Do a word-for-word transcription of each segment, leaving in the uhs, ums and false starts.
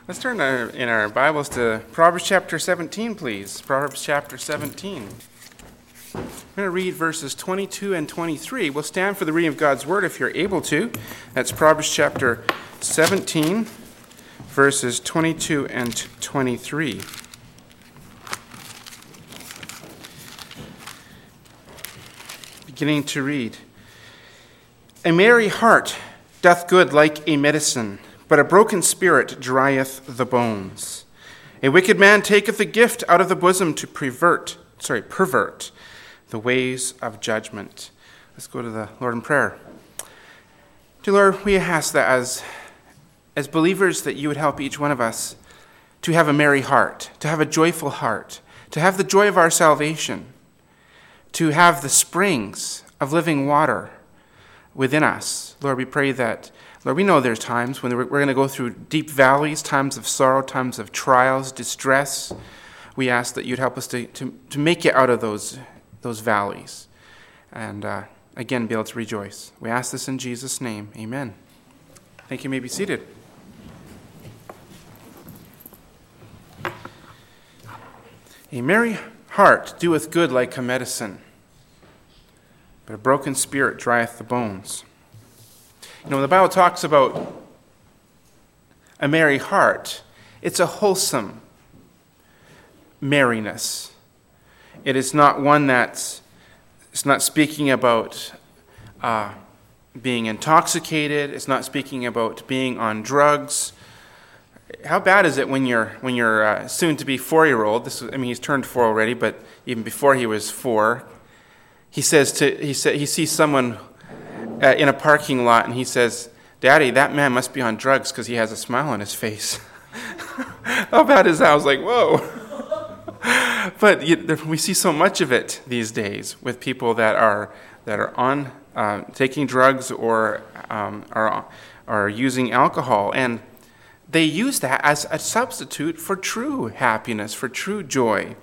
Let's turn our, in our Bibles to Proverbs chapter seventeen, please. Proverbs chapter seventeen. I'm going to read verses twenty-two and twenty-three. We'll stand for the reading of God's Word if you're able to. That's Proverbs chapter seventeen, verses twenty-two and twenty-three. Beginning to read. A merry heart doth good like a medicine, but a broken spirit drieth the bones. A wicked man taketh a gift out of the bosom to pervert, sorry, pervert the ways of judgment. Let's go to the Lord in prayer. Dear Lord, we ask that as, as believers that you would help each one of us to have a merry heart, to have a joyful heart, to have the joy of our salvation, to have the springs of living water within us. Lord, we pray that Lord, we know there's times when we're going to go through deep valleys, times of sorrow, times of trials, distress. We ask that you'd help us to, to, to make it out of those, those valleys and, uh, again, be able to rejoice. We ask this in Jesus' name. Amen. Thank you. You may be seated. A merry heart doeth good like a medicine, but a broken spirit drieth the bones. You know, when the Bible talks about a merry heart, it's a wholesome merriness. It is not one that's, it's not speaking about uh, being intoxicated. It's not speaking about being on drugs. How bad is it when you're when you're uh, soon-to-be four-year-old? This, I mean, he's turned four already, but even before he was four, he says to he said he sees someone Uh, in a parking lot, and he says, "Daddy, that man must be on drugs because he has a smile on his face." How bad is that? I was like, whoa. But you, we see so much of it these days with people that are that are on uh, taking drugs or um, are are using alcohol, and they use that as a substitute for true happiness, for true joy.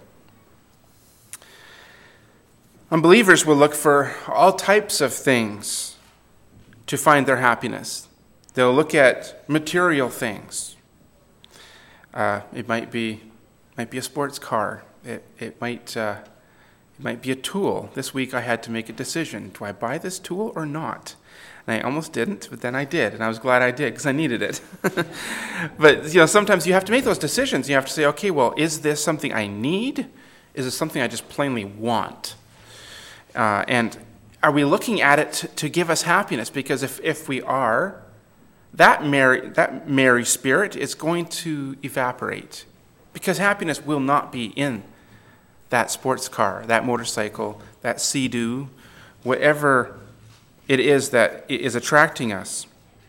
Unbelievers will look for all types of things to find their happiness. They'll look at material things. Uh, it might be, might be a sports car. It it might uh, it might be a tool. This week I had to make a decision: do I buy this tool or not? And I almost didn't, but then I did, and I was glad I did because I needed it. But you know, sometimes you have to make those decisions. You have to say, okay, well, is this something I need? Is it something I just plainly want? Uh, and are we looking at it to, to give us happiness? Because if, if we are, that merry, that merry spirit is going to evaporate. Because happiness will not be in that sports car, that motorcycle, that Sea-Doo, whatever it is that is attracting us.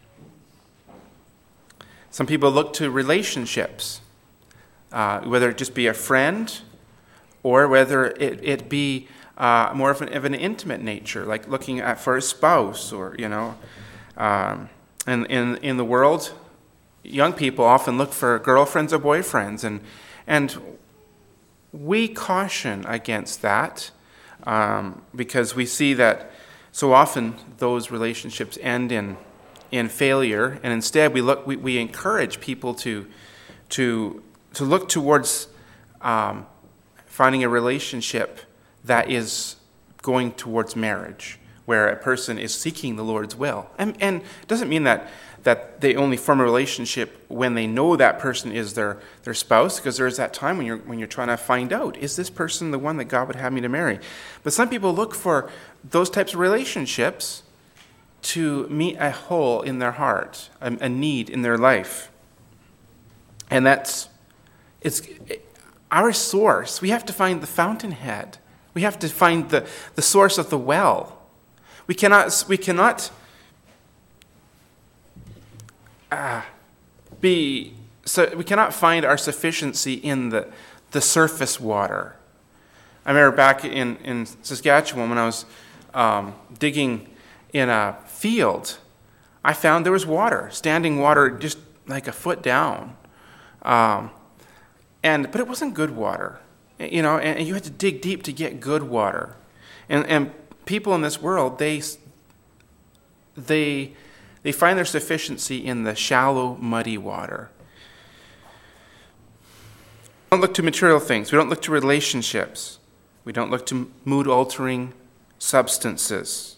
Some people look to relationships, uh, whether it just be a friend or whether it, it be Uh, more of an, of an intimate nature, like looking at for a spouse, or you know, um, and in in the world, young people often look for girlfriends or boyfriends, and and we caution against that um, because we see that so often those relationships end in in failure, and instead we look we, we encourage people to to to look towards um, finding a relationship that is going towards marriage, where a person is seeking the Lord's will. And, and it doesn't mean that that they only form a relationship when they know that person is their, their spouse, because there's that time when you're when you're trying to find out, is this person the one that God would have me to marry? But some people look for those types of relationships to meet a hole in their heart, a, a need in their life. And that's, it's our source. We have to find the fountainhead. We have to find the, the source of the well. We cannot we cannot uh, be so we cannot find our sufficiency in the the surface water. I remember back in, in Saskatchewan when I was um, digging in a field, I found there was water, standing water, just like a foot down, um, and but it wasn't good water. You know, and you had to dig deep to get good water. And and people in this world, they they they find their sufficiency in the shallow, muddy water. don't look to material things. We don't look to relationships. We don't look to mood-altering substances.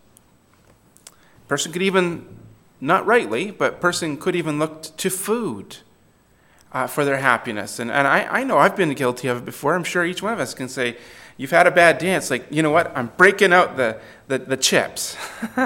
A person could even, not rightly, but a person could even look to food uh, for their happiness. And, and I, I know I've been guilty of it before. I'm sure each one of us can say, you've had a bad day. It's like, you know what? I'm breaking out the, the, the chips.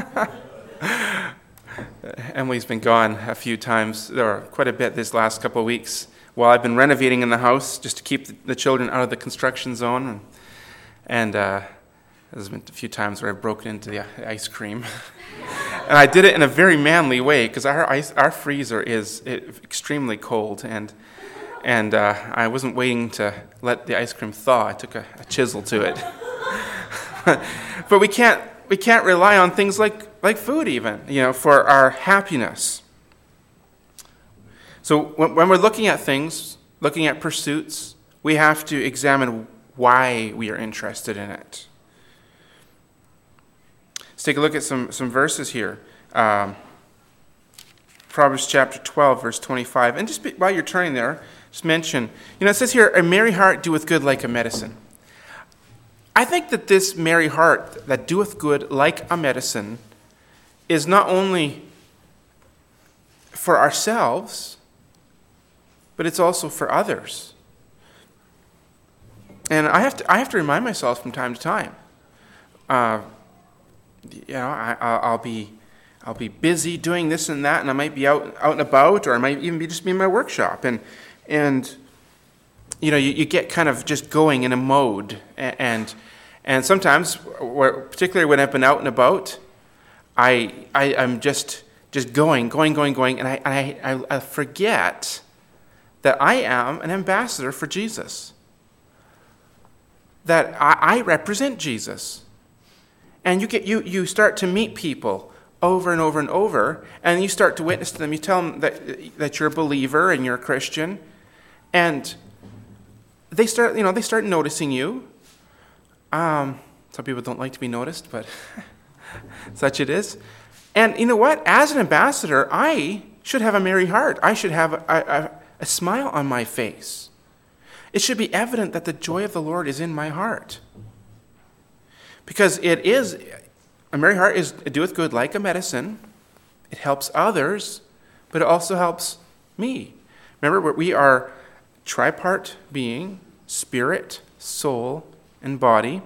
Emily's been gone a few times, or quite a bit this last couple of weeks, while I've been renovating in the house just to keep the children out of the construction zone. And, and uh, there's been a few times where I've broken into the ice cream. And I did it in a very manly way, because our ice, our freezer is extremely cold, and and uh, I wasn't waiting to let the ice cream thaw. I took a, a chisel to it. But we can't we can't rely on things like like food even, you know, for our happiness. So when, when we're looking at things, looking at pursuits, we have to examine why we are interested in it. Let's take a look at some, some verses here. Um, Proverbs chapter twelve, verse twenty-five. And just be, while you're turning there, just mention, you know, it says here, a merry heart doeth good like a medicine. I think that this merry heart that doeth good like a medicine is not only for ourselves, but it's also for others. And I have to I have to remind myself from time to time. Uh, you know, I, I'll be I'll be busy doing this and that, and I might be out out and about, or I might even be just be in my workshop, and and you know, you, you get kind of just going in a mode, and and sometimes, particularly when I've been out and about, I, I I'm just just going, going, going, going, and I I I forget that I am an ambassador for Jesus. That I, I represent Jesus. And you get you you start to meet people over and over and over, and you start to witness to them. You tell them that that you're a believer and you're a Christian, and they start you know they start noticing you. Um, some people don't like to be noticed, but such it is. And you know what? As an ambassador, I should have a merry heart. I should have a, a, a smile on my face. It should be evident that the joy of the Lord is in my heart. Because it is, a merry heart is, it doeth good like a medicine. It helps others, but it also helps me. Remember, we are tripart being, spirit, soul, and body.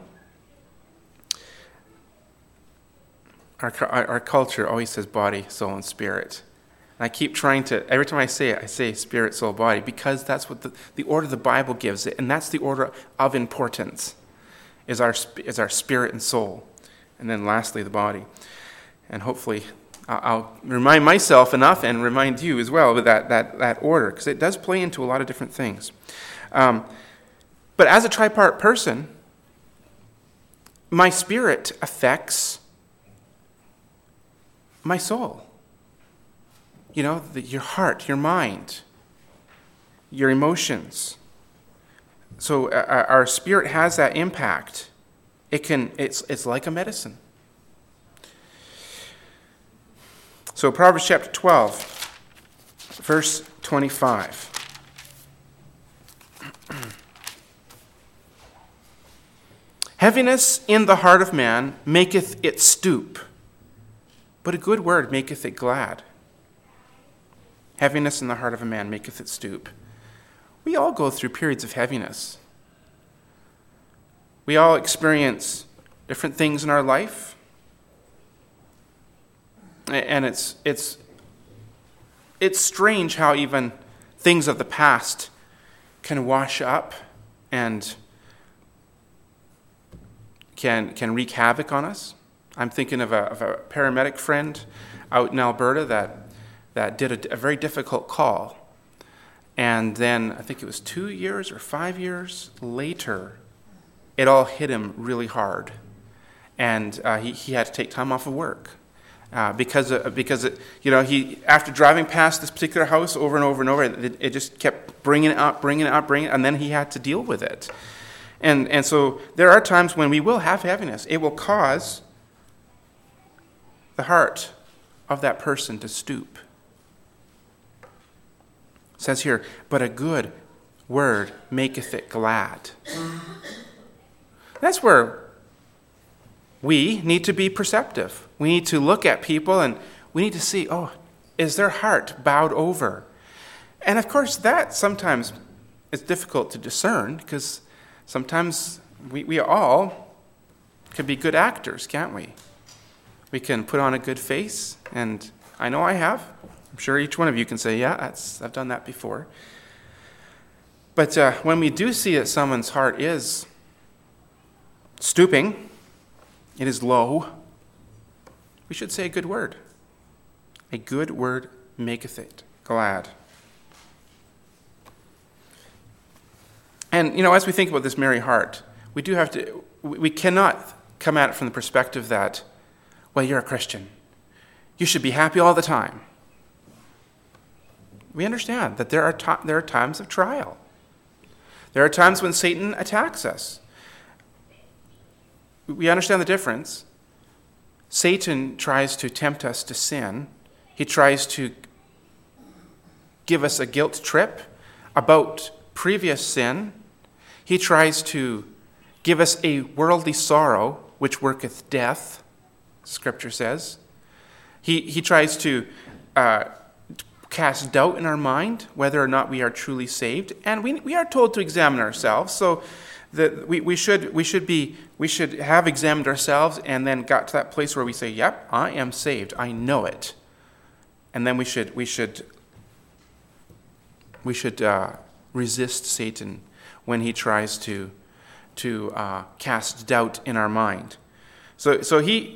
Our, our, our culture always says body, soul, and spirit. And I keep trying to, every time I say it, I say spirit, soul, body, because that's what the, the order the Bible gives it, and that's the order of importance. Is our is our spirit and soul, and then lastly the body. And hopefully I'll remind myself enough and remind you as well with that that, that order, because it does play into a lot of different things. Um, but as a tripart person, my spirit affects my soul. You know, the, your heart, your mind, your emotions. So uh, our spirit has that impact. It can. It's it's like a medicine. So Proverbs chapter twelve, verse twenty-five. Heaviness in the heart of man maketh it stoop, but a good word maketh it glad. Heaviness in the heart of a man maketh it stoop. We all go through periods of heaviness. We all experience different things in our life. And it's it's it's strange how even things of the past can wash up and can can wreak havoc on us. I'm thinking of a, of a paramedic friend out in Alberta that, that did a, a very difficult call. And then, I think it was two years or five years later, it all hit him really hard. And uh, he, he had to take time off of work. Uh, because, uh, because it, you know, he after driving past this particular house over and over and over, it, it just kept bringing it up, bringing it up, bringing it, and then he had to deal with it. And, and so there are times when we will have heaviness. It will cause the heart of that person to stoop. It says here, but a good, word maketh it glad. That's where we need to be perceptive. We need to look at people and we need to see, oh, is their heart bowed over? And of course, that sometimes is difficult to discern because sometimes we, we all can be good actors, can't we? We can put on a good face, and I know I have. I'm sure each one of you can say, yeah, that's, I've done that before. But uh, when we do see that someone's heart is stooping, it is low, we should say a good word. A good word maketh it glad. And, you know, as we think about this merry heart, we do have to, we cannot come at it from the perspective that, well, you're a Christian. You should be happy all the time. We understand that there are to- there are times of trial. There are times when Satan attacks us. We understand the difference. Satan tries to tempt us to sin. He tries to give us a guilt trip about previous sin. He tries to give us a worldly sorrow, which worketh death, Scripture says. He, he tries to uh, cast doubt in our mind, whether or not we are truly saved. And we, we are told to examine ourselves. So that we, we should we should be we should have examined ourselves and then got to that place where we say, yep, I am saved. I know it. And then we should we should we should uh, resist Satan when he tries to to uh, cast doubt in our mind. So so he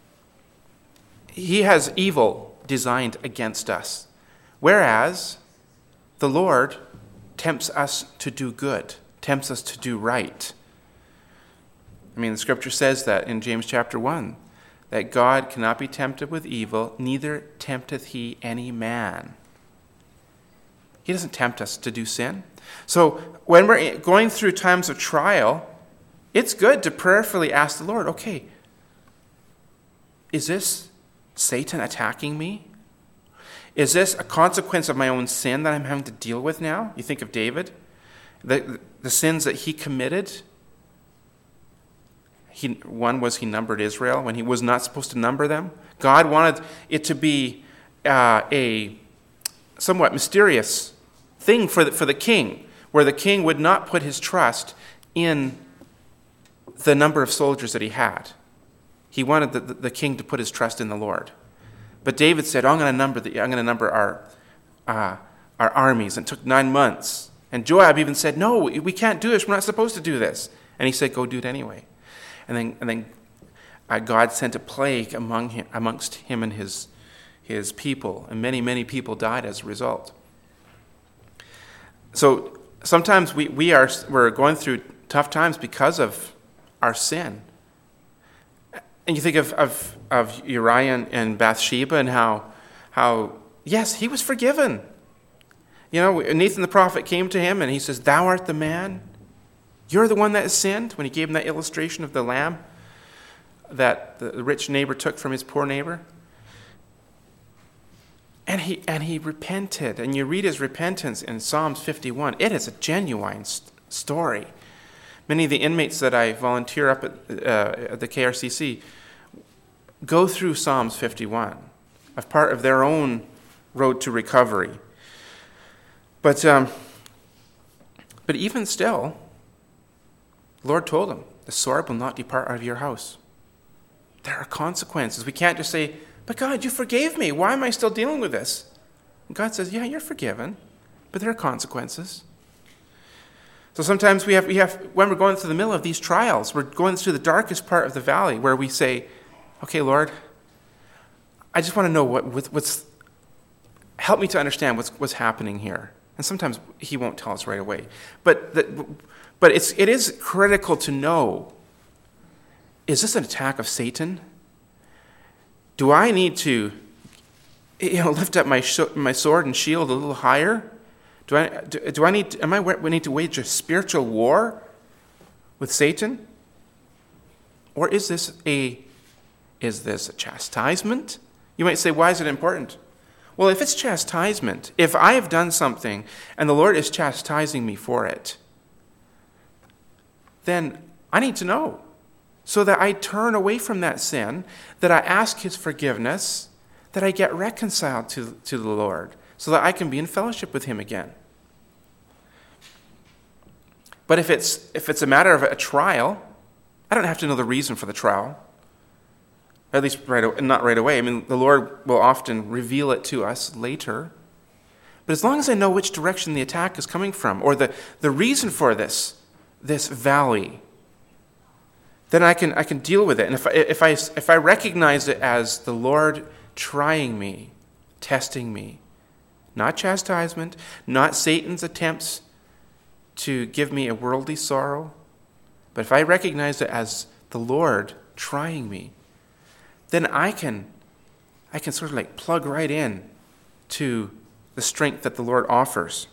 he has evil designed against us, whereas the Lord tempts us to do good, tempts us to do right. I mean, the Scripture says that in James chapter one, that God cannot be tempted with evil, neither tempteth he any man. He doesn't tempt us to do sin. So when we're going through times of trial, it's good to prayerfully ask the Lord, okay, is this Satan attacking me? Is this a consequence of my own sin that I'm having to deal with now? You think of David, the, the sins that he committed. He, one was he numbered Israel when he was not supposed to number them. God wanted it to be uh, a somewhat mysterious thing for the, for the king, where the king would not put his trust in the number of soldiers that he had. He wanted the, the, the king to put his trust in the Lord. But David said, oh, I'm going to number the, I'm going to number our uh, our armies. And it took nine months. And Joab even said, no, we can't do this. We're not supposed to do this. And he said, go do it anyway. And then and then uh, God sent a plague among him, amongst him and his his people, and many many people died as a result. So sometimes we we are we're going through tough times because of our sin. And you think of of, of Uriah and, and Bathsheba and how how yes, he was forgiven. You know, Nathan the prophet came to him and he says, "Thou art the man. You're the one that has sinned," when he gave him that illustration of the lamb that the rich neighbor took from his poor neighbor. And he and he repented. And you read his repentance in Psalms fifty-one. It is a genuine st- story. Many of the inmates that I volunteer up at, uh, at the K R C C go through Psalms fifty-one as part of their own road to recovery. But um, but even still, the Lord told him, the sword will not depart out of your house. There are consequences. We can't just say, but God, you forgave me. Why am I still dealing with this? And God says, yeah, you're forgiven, but there are consequences. So sometimes we have, we have, when we're going through the middle of these trials, we're going through the darkest part of the valley where we say, okay, Lord, I just want to know what, what's, help me to understand what's, what's happening here. And sometimes he won't tell us right away. But the, But it's, it is critical to know, is this an attack of Satan? Do I need to, you know, lift up my sh- my sword and shield a little higher? Do I do, do I need am I we need to wage a spiritual war with Satan? Or is this a is this a chastisement? You might say, why is it important? Well, if it's chastisement, if I have done something and the Lord is chastising me for it, then I need to know so that I turn away from that sin, that I ask his forgiveness, that I get reconciled to, to the Lord so that I can be in fellowship with him again. But if it's if it's a matter of a trial, I don't have to know the reason for the trial. At least right, not right away. I mean, the Lord will often reveal it to us later. But as long as I know which direction the attack is coming from, or the, the reason for this, this valley, then I can I can deal with it. And if I, if I if I recognize it as the Lord trying me, testing me, not chastisement, not Satan's attempts to give me a worldly sorrow, but if I recognize it as the Lord trying me, then I can I can sort of like plug right in to the strength that the Lord offers.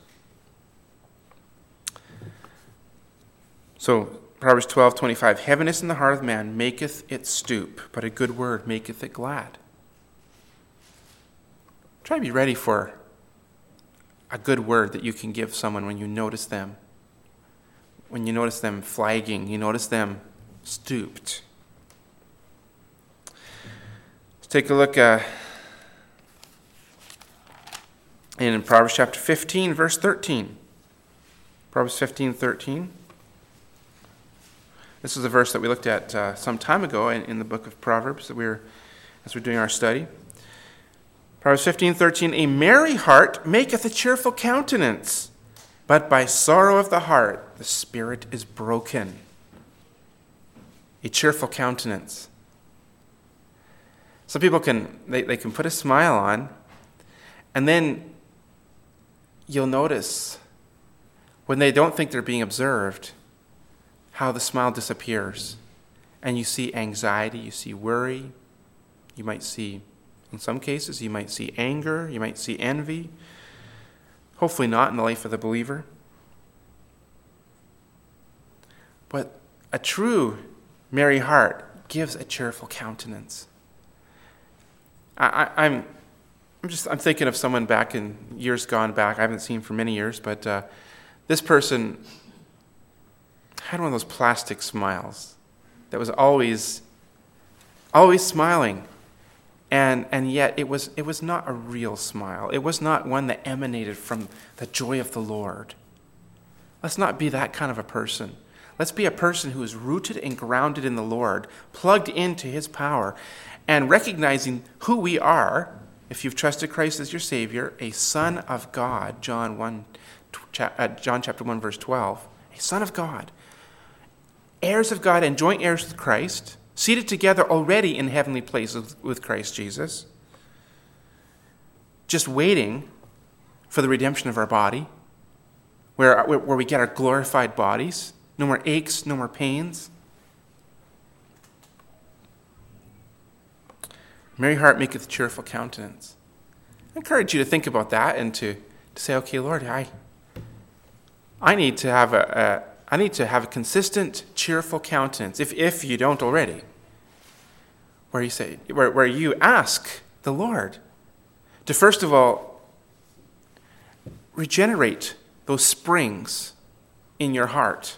So Proverbs twelve twenty-five, heaviness in the heart of man maketh it stoop, but a good word maketh it glad. Try to be ready for a good word that you can give someone when you notice them. When you notice them flagging, you notice them stooped. Let's take a look uh, in Proverbs chapter fifteen, verse thirteen. Proverbs fifteen thirteen. This is a verse that we looked at uh, some time ago in, in the book of Proverbs that we were, as we're doing our study. Proverbs fifteen thirteen, a merry heart maketh a cheerful countenance, but by sorrow of the heart the spirit is broken. A cheerful countenance. Some people can they, they can put a smile on, and then you'll notice when they don't think they're being observed how the smile disappears. And you see anxiety, you see worry, you might see, in some cases, you might see anger, you might see envy. Hopefully not in the life of the believer. But a true merry heart gives a cheerful countenance. I, I, I'm, I'm just I'm thinking of someone back in years gone back. I haven't seen for many years, but uh, this person had one of those plastic smiles that was always, always smiling. And and yet it was it was not a real smile. It was not one that emanated from the joy of the Lord. Let's not be that kind of a person. Let's be a person who is rooted and grounded in the Lord, plugged into his power, and recognizing who we are, if you've trusted Christ as your Savior, a son of God, John one, uh, John chapter one, verse twelve, a son of God, heirs of God and joint heirs with Christ, seated together already in heavenly places with Christ Jesus, just waiting for the redemption of our body, where, where we get our glorified bodies, no more aches, no more pains. Merry heart maketh cheerful countenance. I encourage you to think about that and to, to say, okay, Lord, I, I need to have a, a I need to have a consistent, cheerful countenance, if, if you don't already, where you say, where, where you ask the Lord to first of all regenerate those springs in your heart.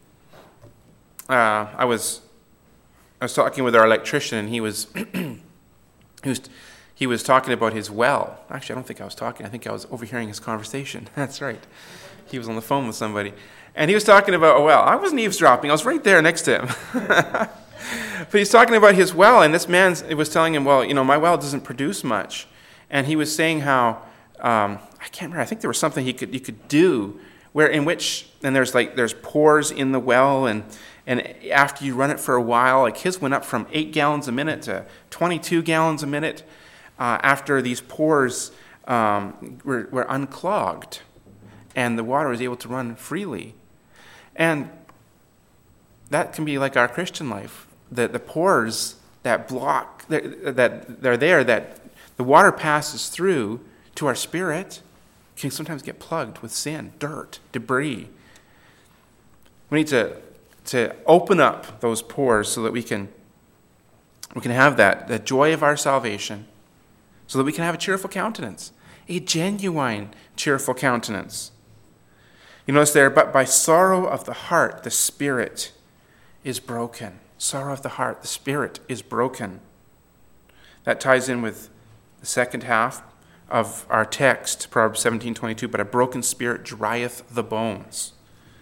Uh, I was I was talking with our electrician, and he was he was he was talking about his well. Actually, I don't think I was talking. I think I was overhearing his conversation. That's right. He was on the phone with somebody. And he was talking about a well. I wasn't eavesdropping. I was right there next to him. But he's talking about his well, and this man was telling him, well, you know, my well doesn't produce much. And he was saying how, um, I can't remember, I think there was something he could you could do where in which, and there's like, there's pores in the well, and and after you run it for a while, like his went up from eight gallons a minute to twenty-two gallons a minute uh, after these pores um, were, were unclogged, and the water was able to run freely. And that can be like our Christian life. The, the pores that block, that, that they're there, that the water passes through to our spirit, can sometimes get plugged with sin, dirt, debris. We need to, to open up those pores so that we can, we can have that, the joy of our salvation, so that we can have a cheerful countenance, a genuine cheerful countenance. You notice there, but by sorrow of the heart, the spirit is broken. Sorrow of the heart, the spirit is broken. That ties in with the second half of our text, Proverbs seventeen twenty-two, but a broken spirit drieth the bones.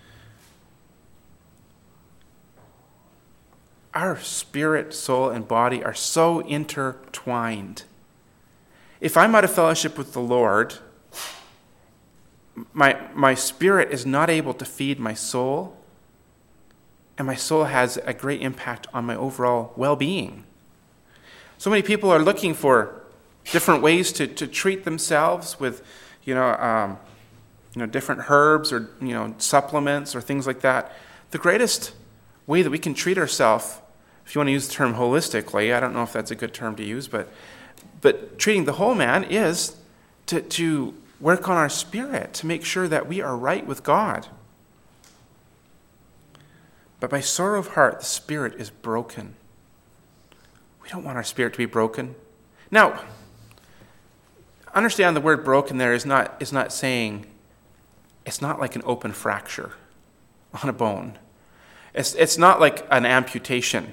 Our spirit, soul, and body are so intertwined. If I'm out of fellowship with the Lord, my, my spirit is not able to feed my soul, and my soul has a great impact on my overall well-being. So many people are looking for different ways to, to treat themselves with, you know, um, you know, different herbs or, you know, supplements or things like that. The greatest way that we can treat ourselves, if you want to use the term holistically, I don't know if that's a good term to use, but but treating the whole man is to, to work on our spirit, to make sure that we are right with God. But by sorrow of heart, the spirit is broken. We don't want our spirit to be broken. Now, understand the word broken there is not, is not saying, it's not like an open fracture on a bone. It's, it's not like an amputation.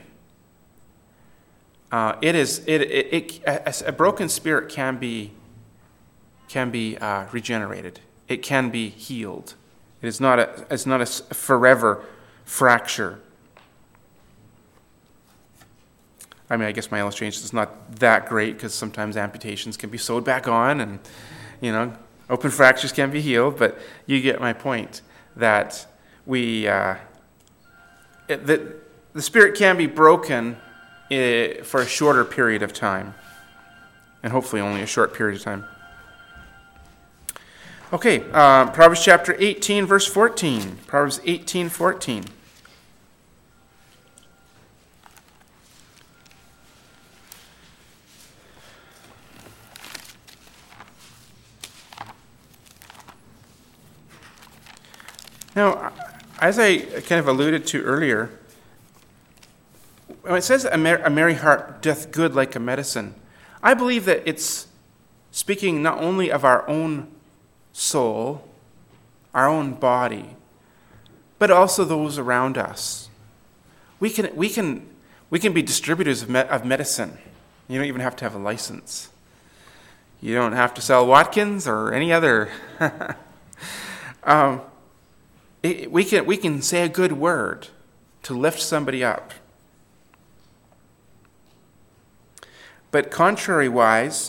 Uh, it is, it, it, it, a, a broken spirit can be, can be uh, regenerated. It can be healed. It is not a, it's not a forever fracture. I mean, I guess my illustration is not that great because sometimes amputations can be sewed back on and, you know, open fractures can be healed, but you get my point that we, uh, it, the, the spirit can be broken uh, for a shorter period of time, and hopefully only a short period of time. Okay, uh, Proverbs chapter eighteen, verse fourteen. Proverbs eighteen, fourteen. Now, as I kind of alluded to earlier, when it says a, mer- a merry heart doth good like a medicine, I believe that it's speaking not only of our own soul, our own body, but also those around us. We can we can we can be distributors of, me- of medicine. You don't even have to have a license. You don't have to sell Watkins or any other. um, it, we can we can say a good word to lift somebody up. But contrary-wise,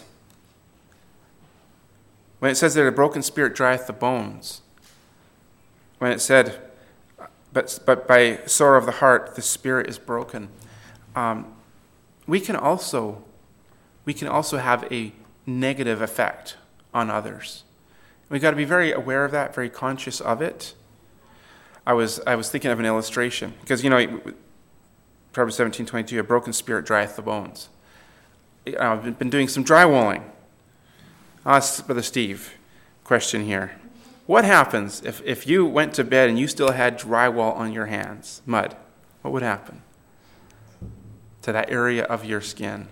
when it says that a broken spirit drieth the bones, when it said, but but by sorrow of the heart the spirit is broken, um, we can also we can also have a negative effect on others. We've got to be very aware of that, very conscious of it. I was I was thinking of an illustration because you know Proverbs seventeen twenty-two, a broken spirit drieth the bones. I've been doing some drywalling. I'll ask Brother Steve a question here. What happens if, if you went to bed and you still had drywall on your hands, mud? What would happen to that area of your skin?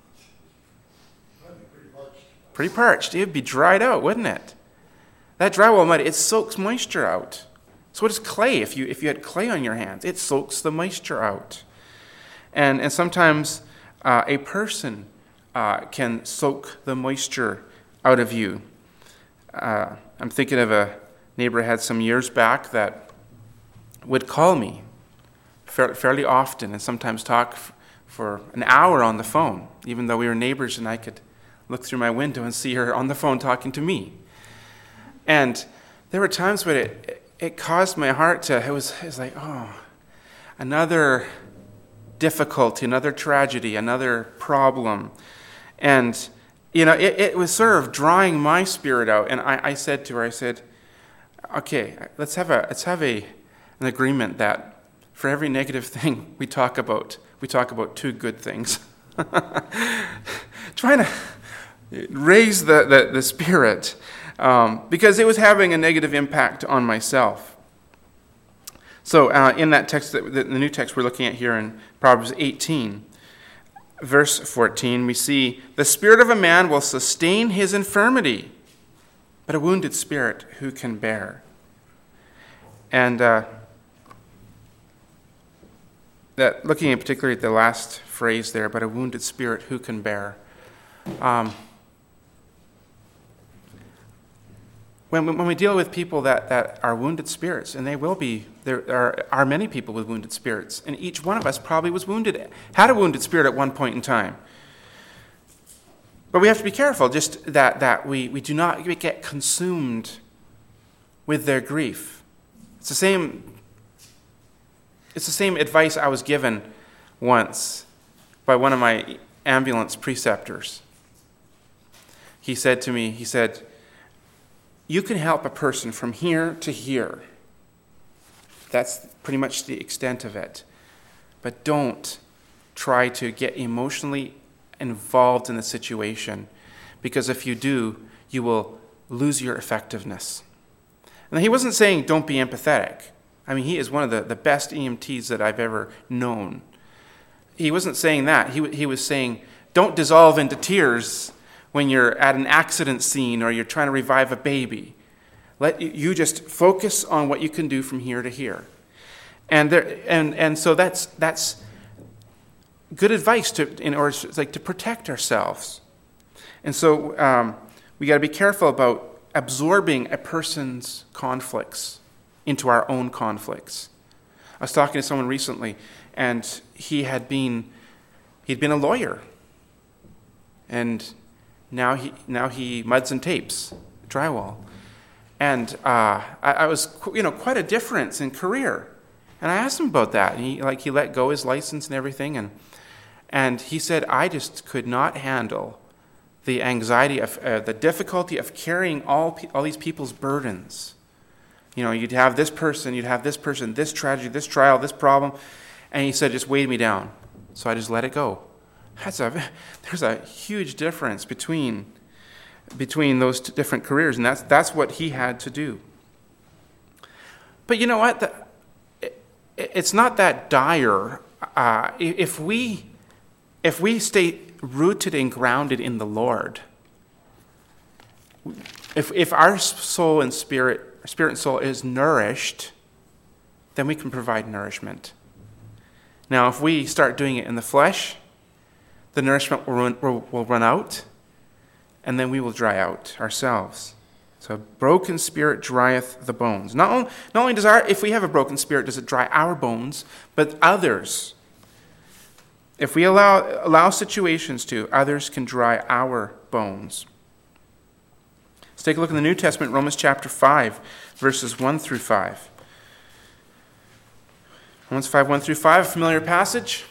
Pretty parched. Pretty parched. It would be dried out, wouldn't it? That drywall mud, it soaks moisture out. So what does clay? If you if you had clay on your hands, it soaks the moisture out. And and sometimes uh, a person uh, can soak the moisture out of you. Uh, I'm thinking of a neighbor I had some years back that would call me fairly often and sometimes talk f- for an hour on the phone, even though we were neighbors and I could look through my window and see her on the phone talking to me. And there were times when it it caused my heart to, it was, it was like, oh, another difficulty, another tragedy, another problem. And You know, it, it was sort of drawing my spirit out, and I, I said to her, I said, "Okay, let's have a let's have a an agreement that for every negative thing we talk about, we talk about two good things." Trying to raise the the, the spirit um, because it was having a negative impact on myself. So, uh, in that text, the, the new text we're looking at here in Proverbs eighteen. verse fourteen, we see, the spirit of a man will sustain his infirmity, but a wounded spirit who can bear? And uh, that looking in particular at the last phrase there, but a wounded spirit who can bear? Um, when, when we deal with people that, that are wounded spirits, and they will be, there are, are many people with wounded spirits, and each one of us probably was wounded, had a wounded spirit at one point in time. But we have to be careful, just that, that we, we do not get consumed with their grief. It's the same, it's the same advice I was given once by one of my ambulance preceptors. He said to me, he said, you can help a person from here to here. That's pretty much the extent of it. But don't try to get emotionally involved in the situation, because if you do, you will lose your effectiveness. And he wasn't saying don't be empathetic. I mean, he is one of the, the best E M Ts that I've ever known. He wasn't saying that. He, he was saying don't dissolve into tears when you're at an accident scene or you're trying to revive a baby. Let you just focus on what you can do from here to here. And there, and and so that's that's good advice to in order to, like to protect ourselves. And so um, we got to be careful about absorbing a person's conflicts into our own conflicts. I was talking to someone recently, and he had been he'd been a lawyer, and now he now he muds and tapes drywall, and uh, I, I was you know quite a difference in career. And I asked him about that, and he like he let go his license and everything, and and he said, I just could not handle the anxiety of uh, the difficulty of carrying all pe- all these people's burdens. You know, you'd have this person, you'd have this person, this tragedy, this trial, this problem, and he said, just weighed me down. So I just let it go. That's a there's a huge difference between between those two different careers, and that's that's what he had to do. But you know what? The, it, it's not that dire. Uh, if we if we stay rooted and grounded in the Lord, if if our soul and spirit, spirit and soul is nourished, then we can provide nourishment. Now, if we start doing it in the flesh, the nourishment will run, will, will run out, and then we will dry out ourselves. So, a broken spirit drieth the bones. Not only, not only does our, if we have a broken spirit, does it dry our bones, but others. If we allow allow situations to, others can dry our bones. Let's take a look in the New Testament, Romans chapter five, verses one through five. Romans five, one through five, a familiar passage.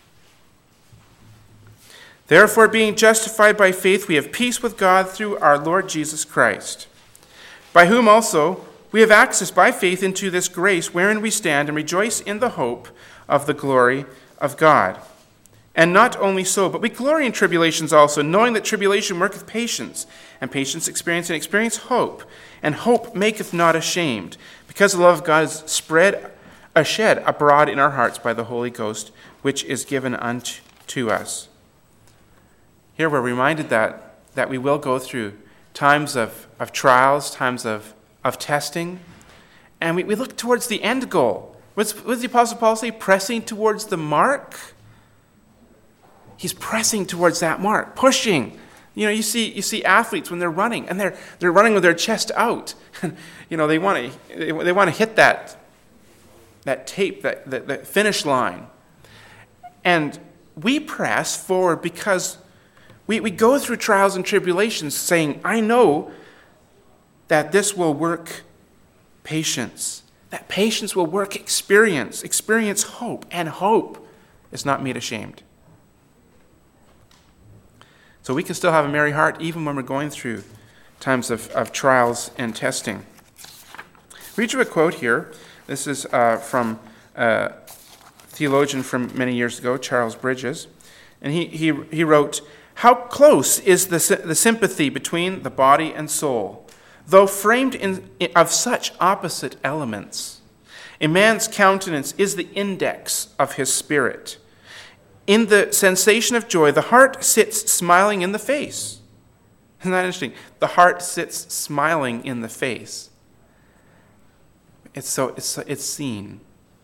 Therefore, being justified by faith, we have peace with God through our Lord Jesus Christ, by whom also we have access by faith into this grace wherein we stand and rejoice in the hope of the glory of God. And not only so, but we glory in tribulations also, knowing that tribulation worketh patience, and patience experience, and experience hope. And hope maketh not ashamed, because the love of God is spread, uh, shed abroad in our hearts by the Holy Ghost, which is given unto to us. Here we're reminded that, that we will go through times of, of trials, times of, of testing, and we, we look towards the end goal. What's, what does the Apostle Paul say? Pressing towards the mark? He's pressing towards that mark, pushing. You know, you see you see athletes when they're running, and they're they're running with their chest out. you know, they want to they, they want to hit that that tape, that, that that finish line. And we press forward because we, we go through trials and tribulations saying, I know that this will work patience. That patience will work experience, experience hope, and hope is not made ashamed. So we can still have a merry heart even when we're going through times of, of trials and testing. Read you a quote here. This is uh, from a theologian from many years ago, Charles Bridges. And he, he, he wrote, how close is the, the sympathy between the body and soul, though framed in, of such opposite elements. A man's countenance is the index of his spirit. in the sensation of joy, the heart sits smiling in the face. Isn't that interesting? The heart sits smiling in the face. It's so it's it's seen.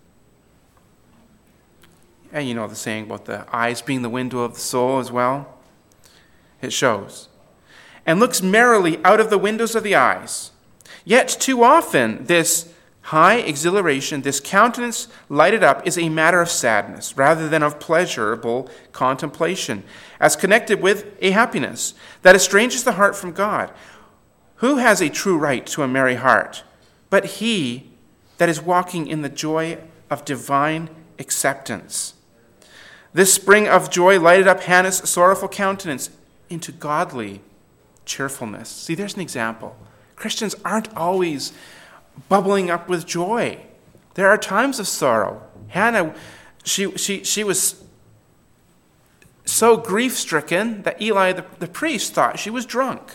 And you know the saying about the eyes being the window of the soul as well. It shows. And looks merrily out of the windows of the eyes. Yet too often this high exhilaration, this countenance lighted up, is a matter of sadness rather than of pleasurable contemplation, as connected with a happiness that estranges the heart from God. Who has a true right to a merry heart but he that is walking in the joy of divine acceptance? This spring of joy lighted up Hannah's sorrowful countenance into godly cheerfulness. See, there's an example. Christians aren't always bubbling up with joy. There are times of sorrow. Hannah, she she she was so grief-stricken that Eli, the, the priest, thought she was drunk.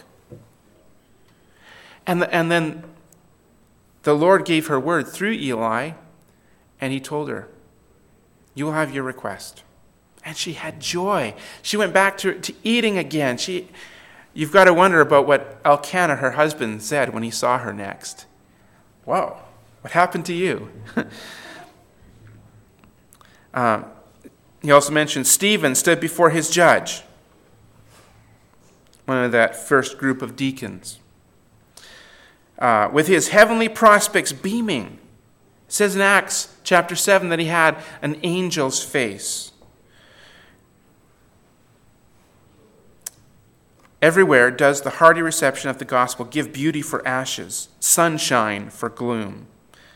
And, the, and then the Lord gave her word through Eli, and he told her, you will have your request. And she had joy. She went back to, to eating again. She, you've got to wonder about what Elkanah, her husband, said when he saw her next. Whoa, what happened to you? um, he also mentioned Stephen stood before his judge, one of that first group of deacons, uh, with his heavenly prospects beaming. It says in Acts chapter seven that he had an angel's face. Everywhere does the hearty reception of the gospel give beauty for ashes, sunshine for gloom.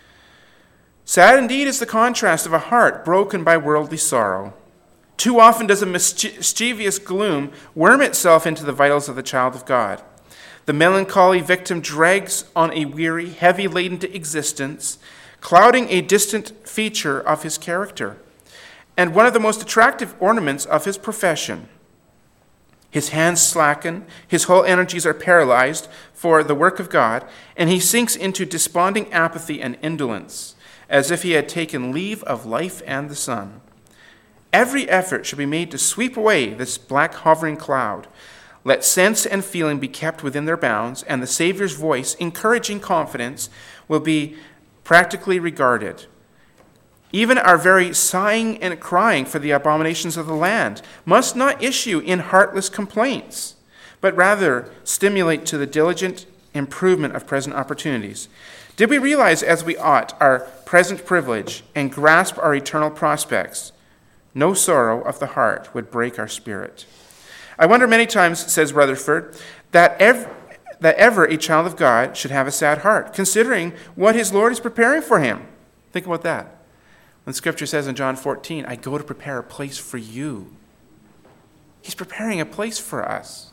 Sad indeed is the contrast of a heart broken by worldly sorrow. Too often does a mischievous gloom worm itself into the vitals of the child of God. The melancholy victim drags on a weary, heavy-laden existence, clouding a distant feature of his character, and one of the most attractive ornaments of his profession. His hands slacken, his whole energies are paralyzed for the work of God, and he sinks into desponding apathy and indolence, as if he had taken leave of life and the sun. Every effort should be made to sweep away this black hovering cloud. Let sense and feeling be kept within their bounds, and the Savior's voice, encouraging confidence, will be practically regarded. Even our very sighing and crying for the abominations of the land must not issue in heartless complaints, but rather stimulate to the diligent improvement of present opportunities. Did we realize as we ought our present privilege and grasp our eternal prospects, no sorrow of the heart would break our spirit. I wonder many times, says Rutherford, that ever, that ever a child of God should have a sad heart, considering what his Lord is preparing for him. Think about that. When Scripture says in John fourteen, I go to prepare a place for you. He's preparing a place for us.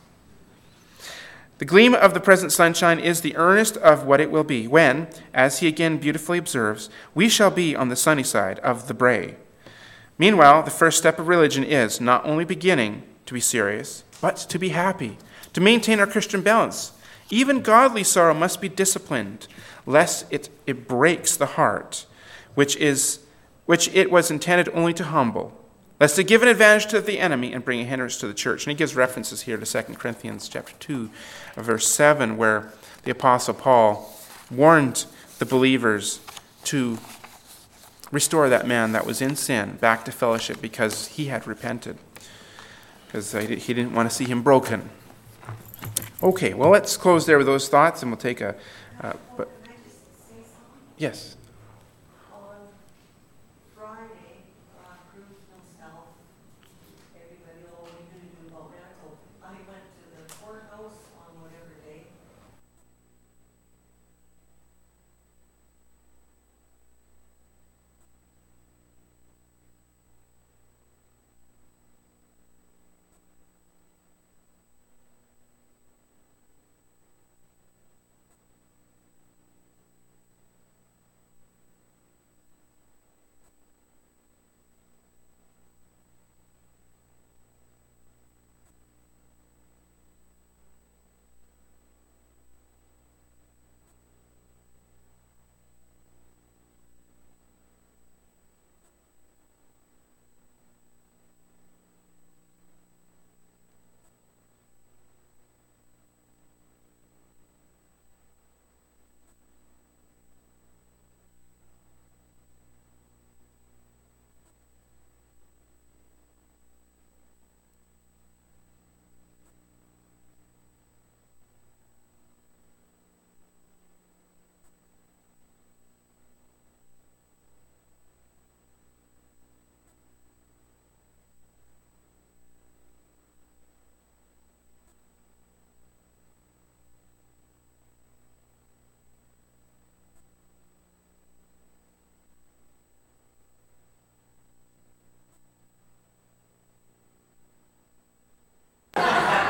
The gleam of the present sunshine is the earnest of what it will be when, as he again beautifully observes, we shall be on the sunny side of the brae. Meanwhile, the first step of religion is not only beginning to be serious, but to be happy, to maintain our Christian balance. Even godly sorrow must be disciplined, lest it, it breaks the heart, which is which it was intended only to humble, lest it give an advantage to the enemy and bring a hindrance to the church. And he gives references here to Second Corinthians chapter two, verse seven, where the Apostle Paul warned the believers to restore that man that was in sin back to fellowship because he had repented, because he didn't want to see him broken. Okay, well, let's close there with those thoughts, and we'll take a... Uh, but, yes.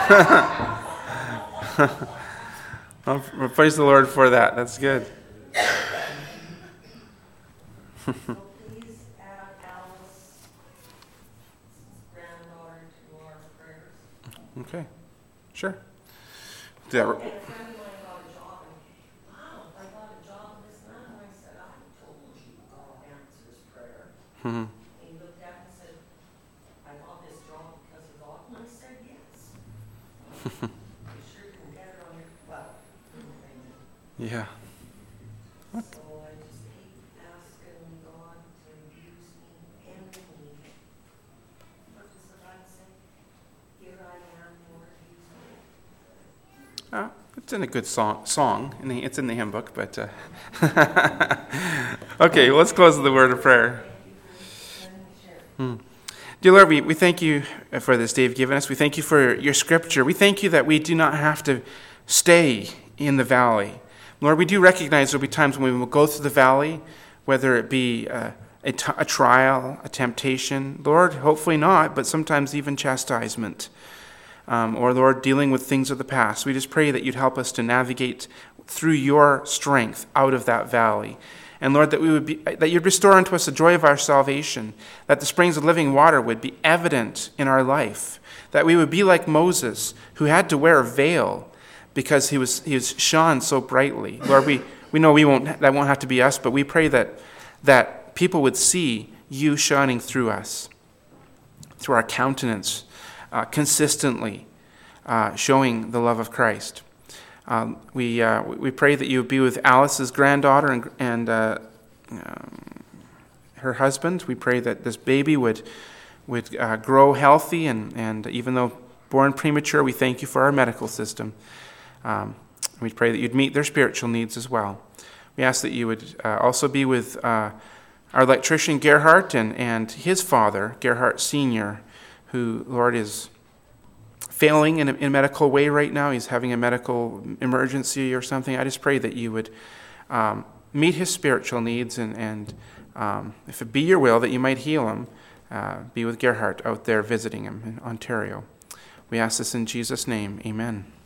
Well, praise the Lord for that. That's good. So please add Alice's granddaughter to our prayers. Okay, sure. Yeah. And a friend of mine got a job, and wow, I got a job this night, and I said, I told you God answers prayer. Mm-hmm. And he looked at me and said, I got this job because of God, and I said, yes. You sure can get it on your, well, Yeah. so I just keep asking God to use me and me. What does the Bible say? Here I am, Lord, use me. Uh, it's in a good song. Song. In the, it's in the hymn book, but uh, okay. Let's close with the word of prayer. Hmm. Dear Lord, we, we thank you for this day you've given us. We thank you for your scripture. We thank you that we do not have to stay in the valley. Lord, we do recognize there will be times when we will go through the valley, whether it be uh, a, t- a trial, a temptation. Lord, hopefully not, but sometimes even chastisement. Um, or, Lord, dealing with things of the past. We just pray that you'd help us to navigate through your strength out of that valley. And, Lord, that we would be, that you'd restore unto us the joy of our salvation, that the springs of living water would be evident in our life, that we would be like Moses, who had to wear a veil because he was he was shone so brightly. Lord, we, we know we won't that won't have to be us, but we pray that that people would see you shining through us, through our countenance, uh, consistently uh, showing the love of Christ. Um, we uh, we pray that you would be with Alice's granddaughter and and uh, um, her husband. We pray that this baby would would uh, grow healthy, and and even though born premature, we thank you for our medical system. Um, we pray that you'd meet their spiritual needs as well. We ask that you would uh, also be with uh, our electrician Gerhardt and, and his father, Gerhardt Senior, who, Lord, is failing in a, in a medical way right now. He's having a medical emergency or something. I just pray that you would um, meet his spiritual needs, and, and um, if it be your will, that you might heal him. Uh, be with Gerhardt out there visiting him in Ontario. We ask this in Jesus' name. Amen.